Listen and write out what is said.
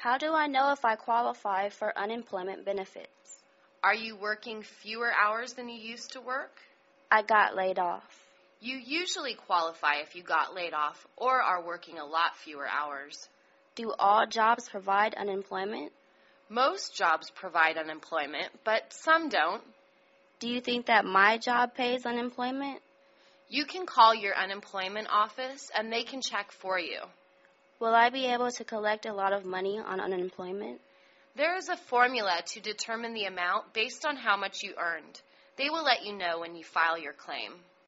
How do I know if I qualify for unemployment benefits? Are you working fewer hours than you used to work? I got laid off. You usually qualify if you got laid off or are working a lot fewer hours. Do all jobs provide unemployment? Most jobs provide unemployment, but some don't. Do you think that my job pays unemployment? You can call your unemployment office and they can check for you. Will I be able to collect a lot of money on unemployment? There is a formula to determine the amount based on how much you earned. They will let you know when you file your claim.